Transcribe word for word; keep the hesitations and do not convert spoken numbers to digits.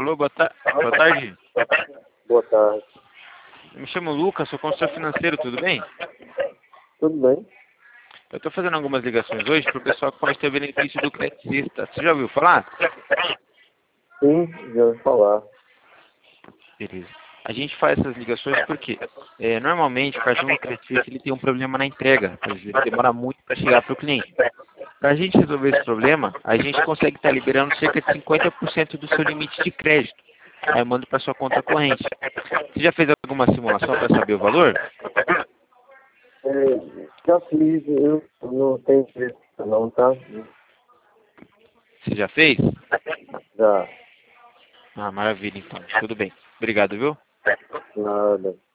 Alô, boa, ta boa tarde. Boa tarde. Eu me chamo Lucas, sou consultor financeiro, tudo bem? Tudo bem? Eu estou fazendo algumas ligações hoje para o pessoal que pode ter benefício do Credista. Você já ouviu falar? Sim, já ouvi falar. Beleza. A gente faz essas ligações porque é, normalmente o cartão do Credista ele tem um problema na entrega, às vezes ele demora muito para chegar para o cliente. Para a gente resolver esse problema, a gente consegue estar liberando cerca de cinquenta por cento do seu limite de crédito. Aí eu mando para sua conta corrente. Você já fez alguma simulação para saber o valor? É, já fiz, eu não tenho preço não, tá? Você já fez? Já, Ah, maravilha então. Tudo bem. Obrigado, viu? nada.